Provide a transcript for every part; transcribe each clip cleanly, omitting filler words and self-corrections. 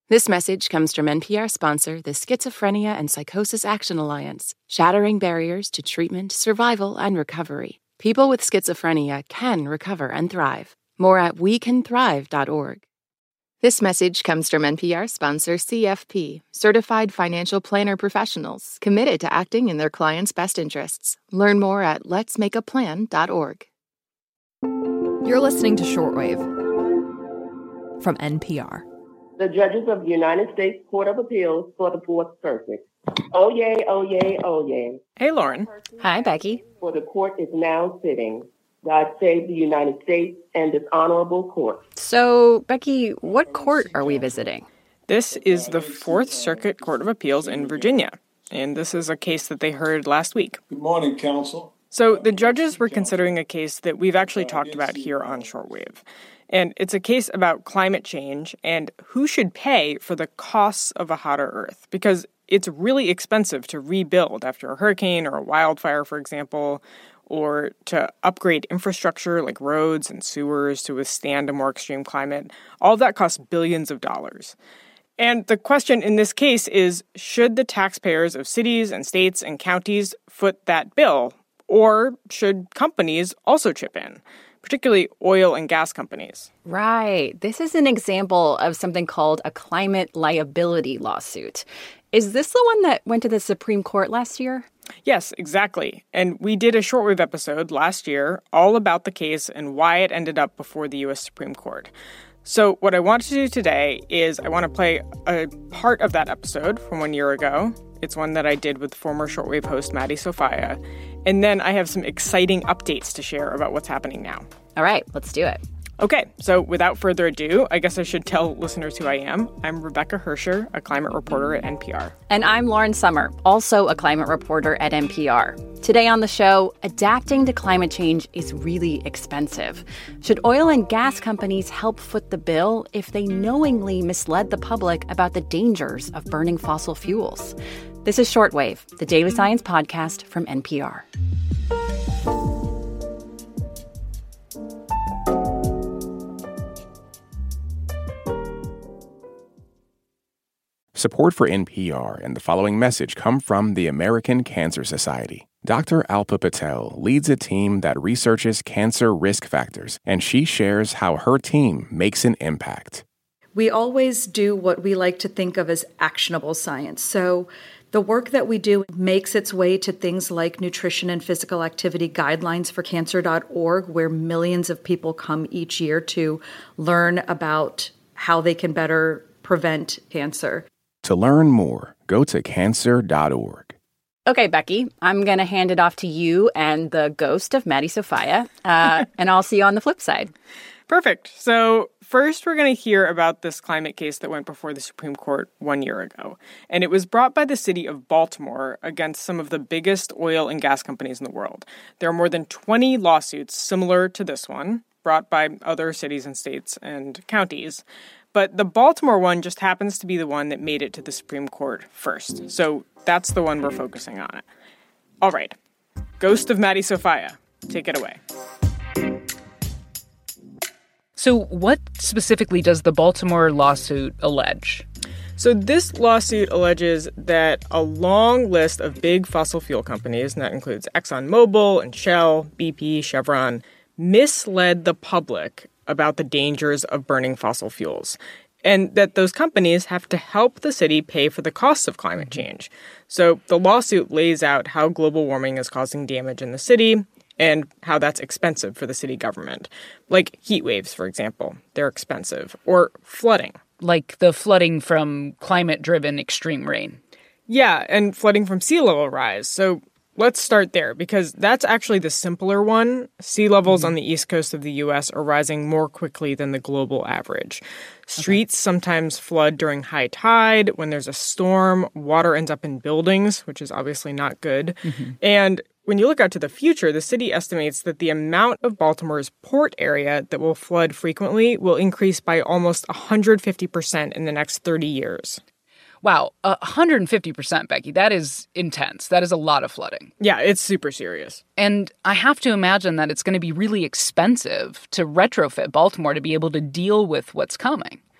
This message comes from NPR sponsor, the Schizophrenia and Psychosis Action Alliance, shattering barriers to treatment, survival, and recovery. People with schizophrenia can recover and thrive. More at wecanthrive.org. This message comes from NPR sponsor, CFP, Certified Financial Planner Professionals, committed to acting in their clients' best interests. Learn more at letsmakeaplan.org. You're listening to Shortwave from NPR. The judges of the United States Court of Appeals for the Fourth Circuit. Oh, yay, oh, yay, oh, yay. Hey, Lauren. Hi, Becky. For the court is now sitting. God save the United States and this honorable court. So, Becky, what court are we visiting? This is the Fourth Circuit Court of Appeals in Virginia, and this is a case that they heard last week. Good morning, counsel. So the judges were considering a case that we've actually talked about here on Shortwave. And it's a case about climate change and who should pay for the costs of a hotter Earth. Because it's really expensive to rebuild after a hurricane or a wildfire, for example, or to upgrade infrastructure like roads and sewers to withstand a more extreme climate. All of that costs billions of dollars. And the question in this case is, should the taxpayers of cities and states and counties foot that bill? Or should companies also chip in, particularly oil and gas companies? Right. This is an example of something called a climate liability lawsuit. Is this the one that went to the Supreme Court last year? Yes, exactly. And we did a Shortwave episode last year all about the case and why it ended up before the U.S. Supreme Court. So what I want to do today is I want to play a part of that episode from 1 year ago. It's one that I did with former Shortwave host Maddie Sofia. And then I have some exciting updates to share about what's happening now. All right, let's do it. Okay, so without further ado, I guess I should tell listeners who I am. I'm Rebecca Hersher, a climate reporter at NPR. And I'm Lauren Sommer, also a climate reporter at NPR. Today on the show, adapting to climate change is really expensive. Should oil and gas companies help foot the bill if they knowingly misled the public about the dangers of burning fossil fuels? This is Shortwave, the daily science podcast from NPR. Support for NPR and the following message come from the American Cancer Society. Dr. Alpa Patel leads a team that researches cancer risk factors, and she shares how her team makes an impact. We always do what we like to think of as actionable science. So the work that we do makes its way to things like nutrition and physical activity guidelines for cancer.org, where millions of people come each year to learn about how they can better prevent cancer. To learn more, go to cancer.org. Okay, Becky, I'm going to hand it off to you and the ghost of Maddie Sofia, and I'll see you on the flip side. Perfect. So first, we're going to hear about this climate case that went before the Supreme Court 1 year ago. And it was brought by the city of Baltimore against some of the biggest oil and gas companies in the world. There are more than 20 lawsuits similar to this one, brought by other cities and states and counties. But the Baltimore one just happens to be the one that made it to the Supreme Court first. So that's the one we're focusing on. All right. Ghost of Maddie Sofia, take it away. So what specifically does the Baltimore lawsuit allege? So this lawsuit alleges that a long list of big fossil fuel companies, and that includes ExxonMobil and Shell, BP, Chevron, misled the public about the dangers of burning fossil fuels, and that those companies have to help the city pay for the costs of climate change. So the lawsuit lays out how global warming is causing damage in the city and how that's expensive for the city government. Like heat waves, for example, they're expensive. Or flooding. Like the flooding from climate-driven extreme rain. Yeah, and flooding from sea level rise. So let's start there, because that's actually the simpler one. Sea levels on the east coast of the U.S. are rising more quickly than the global average. Streets sometimes flood during high tide. When there's a storm, water ends up in buildings, which is obviously not good. And when you look out to the future, the city estimates that the amount of Baltimore's port area that will flood frequently will increase by almost 150% in the next 30 years. Wow, 150%, Becky. That is intense. That is a lot of flooding. Yeah, it's super serious. And I have to imagine that it's going to be really expensive to retrofit Baltimore to be able to deal with what's coming.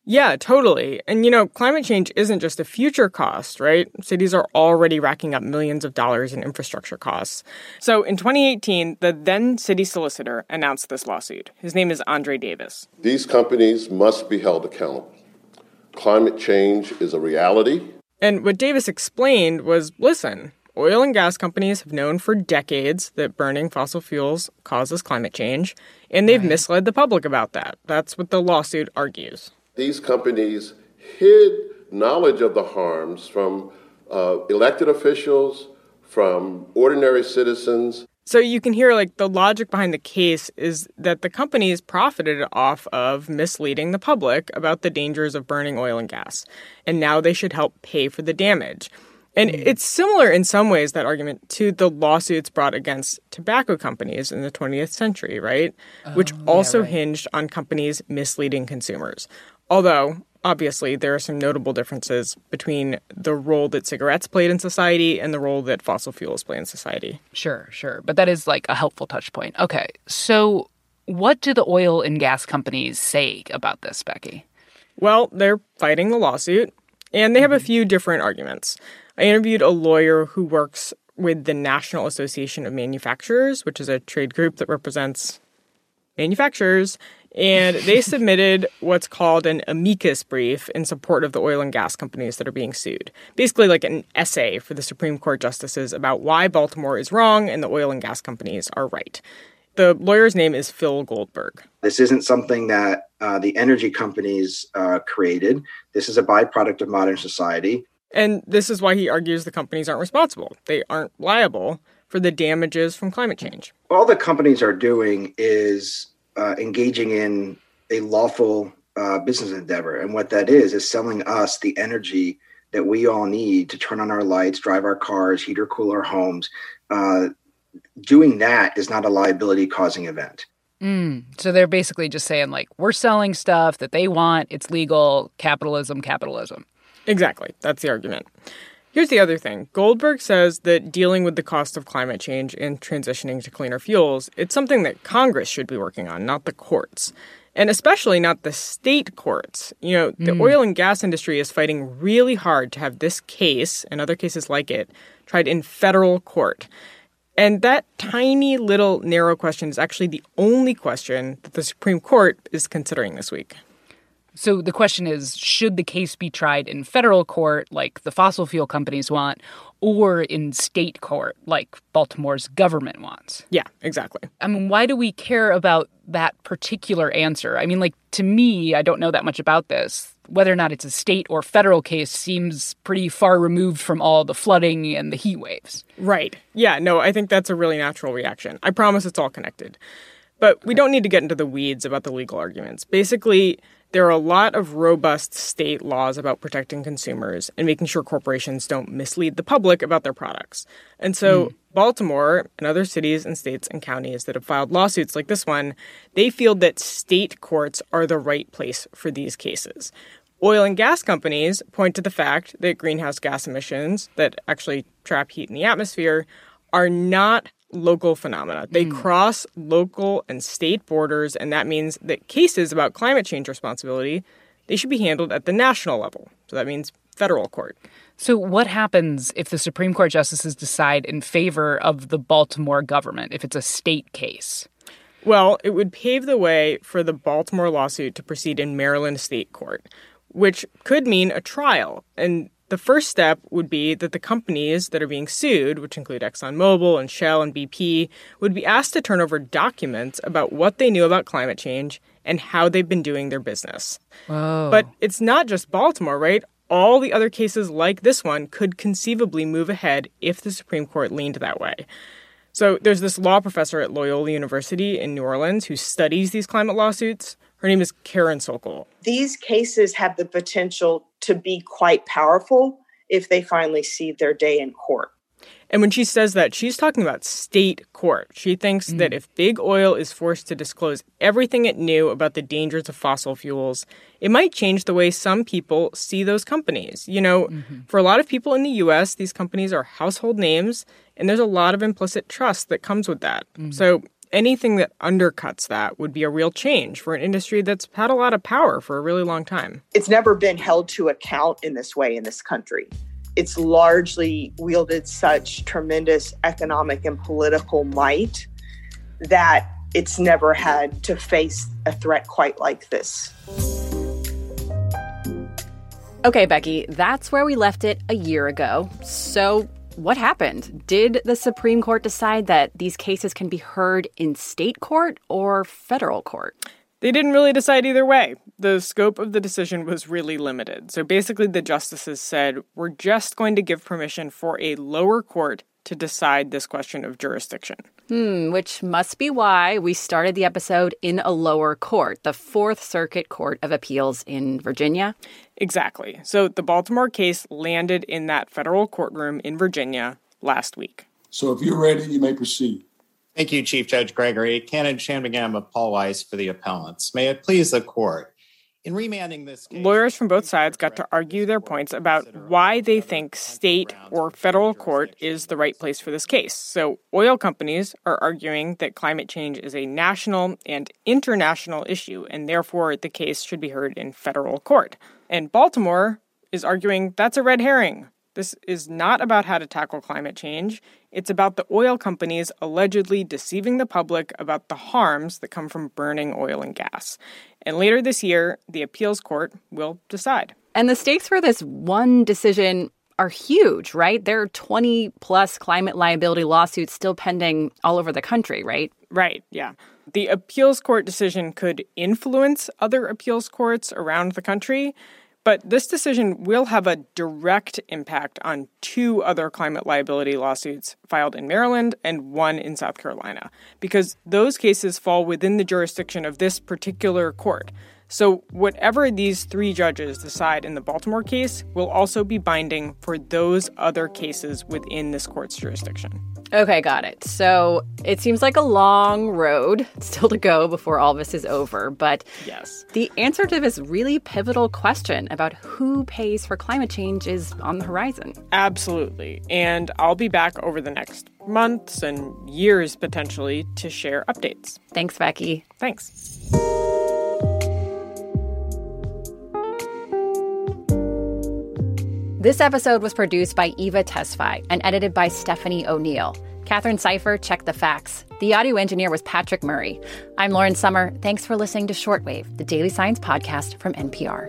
Yeah, totally. And, climate change isn't just a future cost, right? Cities are already racking up millions of dollars in infrastructure costs. So in 2018, the then city solicitor announced this lawsuit. His name is Andre Davis. These companies must be held accountable. Climate change is a reality. And what Davis explained was, listen, oil and gas companies have known for decades that burning fossil fuels causes climate change, and they've misled the public about that. That's what the lawsuit argues. These companies hid knowledge of the harms from elected officials, from ordinary citizens. So you can hear, the logic behind the case is that the companies profited off of misleading the public about the dangers of burning oil and gas, and now they should help pay for the damage. And it's similar in some ways, that argument, to the lawsuits brought against tobacco companies in the 20th century, right? Which also hinged on companies misleading consumers. Although, obviously, there are some notable differences between the role that cigarettes played in society and the role that fossil fuels play in society. Sure. But that is a helpful touch point. Okay, so what do the oil and gas companies say about this, Becky? Well, they're fighting the lawsuit, and they have a few different arguments. I interviewed a lawyer who works with the National Association of Manufacturers, which is a trade group that represents manufacturers, and they submitted what's called an amicus brief in support of the oil and gas companies that are being sued. Basically an essay for the Supreme Court justices about why Baltimore is wrong and the oil and gas companies are right. The lawyer's name is Phil Goldberg. This isn't something that the energy companies created. This is a byproduct of modern society. And this is why he argues the companies aren't responsible. They aren't liable for the damages from climate change. All the companies are doing is engaging in a lawful business endeavor. And what that is selling us the energy that we all need to turn on our lights, drive our cars, heat or cool our homes. Doing that is not a liability-causing event. So they're basically just saying, we're selling stuff that they want. It's legal. Capitalism. Exactly. That's the argument. Here's the other thing. Goldberg says that dealing with the cost of climate change and transitioning to cleaner fuels, it's something that Congress should be working on, not the courts. And especially not the state courts. The oil and gas industry is fighting really hard to have this case, and other cases like it, tried in federal court. And that tiny little narrow question is actually the only question that the Supreme Court is considering this week. So the question is, should the case be tried in federal court, like the fossil fuel companies want, or in state court, like Baltimore's government wants? Yeah, exactly. Why do we care about that particular answer? To me, I don't know that much about this. Whether or not it's a state or federal case seems pretty far removed from all the flooding and the heat waves. Right. Yeah, no, I think that's a really natural reaction. I promise it's all connected. But we don't need to get into the weeds about the legal arguments. Basically, there are a lot of robust state laws about protecting consumers and making sure corporations don't mislead the public about their products. And so Baltimore and other cities and states and counties that have filed lawsuits like this one, they feel that state courts are the right place for these cases. Oil and gas companies point to the fact that greenhouse gas emissions that actually trap heat in the atmosphere are not local phenomena. They cross local and state borders, and that means that cases about climate change responsibility, they should be handled at the national level. So that means federal court. So what happens if the Supreme Court justices decide in favor of the Baltimore government, if it's a state case? Well, it would pave the way for the Baltimore lawsuit to proceed in Maryland state court, which could mean a trial. And the first step would be that the companies that are being sued, which include ExxonMobil and Shell and BP, would be asked to turn over documents about what they knew about climate change and how they've been doing their business. Whoa. But it's not just Baltimore, right? All the other cases like this one could conceivably move ahead if the Supreme Court leaned that way. So there's this law professor at Loyola University in New Orleans who studies these climate lawsuits. Her name is Karen Sokol. These cases have the potential to be quite powerful if they finally see their day in court. And when she says that, she's talking about state court. She thinks that if big oil is forced to disclose everything it knew about the dangers of fossil fuels, it might change the way some people see those companies. For a lot of people in the U.S., these companies are household names, and there's a lot of implicit trust that comes with that. So anything that undercuts that would be a real change for an industry that's had a lot of power for a really long time. It's never been held to account in this way in this country. It's largely wielded such tremendous economic and political might that it's never had to face a threat quite like this. Okay, Becky, that's where we left it a year ago. So what happened? Did the Supreme Court decide that these cases can be heard in state court or federal court? They didn't really decide either way. The scope of the decision was really limited. So basically, the justices said, we're just going to give permission for a lower court to decide this question of jurisdiction. Which must be why we started the episode in a lower court, the Fourth Circuit Court of Appeals in Virginia. Exactly. So the Baltimore case landed in that federal courtroom in Virginia last week. So if you're ready, you may proceed. Thank you, Chief Judge Gregory. Canon Shanmugam of Paul Weiss for the appellants. May it please the court. In remanding this case, lawyers from both sides got to argue their points about why they think state or federal court is the right place for this case. So oil companies are arguing that climate change is a national and international issue, and therefore the case should be heard in federal court. And Baltimore is arguing that's a red herring. This is not about how to tackle climate change. It's about the oil companies allegedly deceiving the public about the harms that come from burning oil and gas. And later this year, the appeals court will decide. And the stakes for this one decision are huge, right? There are 20-plus climate liability lawsuits still pending all over the country, right? Right, yeah. The appeals court decision could influence other appeals courts around the country, but this decision will have a direct impact on two other climate liability lawsuits filed in Maryland and one in South Carolina, because those cases fall within the jurisdiction of this particular court. So whatever these three judges decide in the Baltimore case will also be binding for those other cases within this court's jurisdiction. Okay, got it. So it seems like a long road still to go before all this is over. But yes, the answer to this really pivotal question about who pays for climate change is on the horizon. Absolutely. And I'll be back over the next months and years, potentially, to share updates. Thanks, Becky. Thanks. This episode was produced by Eva Tesfaye and edited by Stephanie O'Neill. Catherine Cipher checked the facts. The audio engineer was Patrick Murray. I'm Lauren Sommer. Thanks for listening to Shortwave, the daily science podcast from NPR.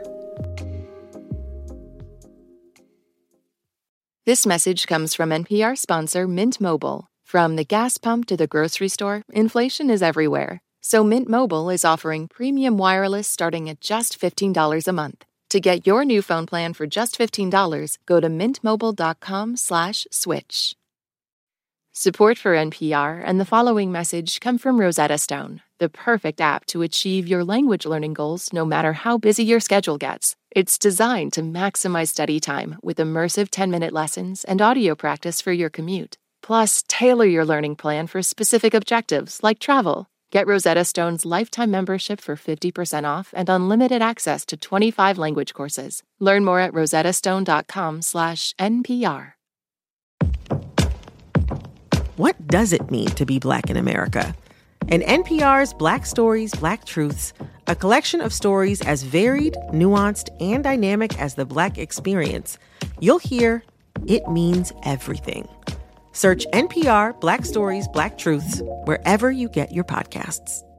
This message comes from NPR sponsor Mint Mobile. From the gas pump to the grocery store, inflation is everywhere. So Mint Mobile is offering premium wireless starting at just $15 a month. To get your new phone plan for just $15, go to mintmobile.com/switch. Support for NPR and the following message come from Rosetta Stone, the perfect app to achieve your language learning goals no matter how busy your schedule gets. It's designed to maximize study time with immersive 10-minute lessons and audio practice for your commute. Plus, tailor your learning plan for specific objectives like travel. Get Rosetta Stone's lifetime membership for 50% off and unlimited access to 25 language courses. Learn more at rosettastone.com/NPR. What does it mean to be Black in America? In NPR's Black Stories, Black Truths, a collection of stories as varied, nuanced, and dynamic as the Black experience, you'll hear it means everything. Search NPR Black Stories, Black Truths wherever you get your podcasts.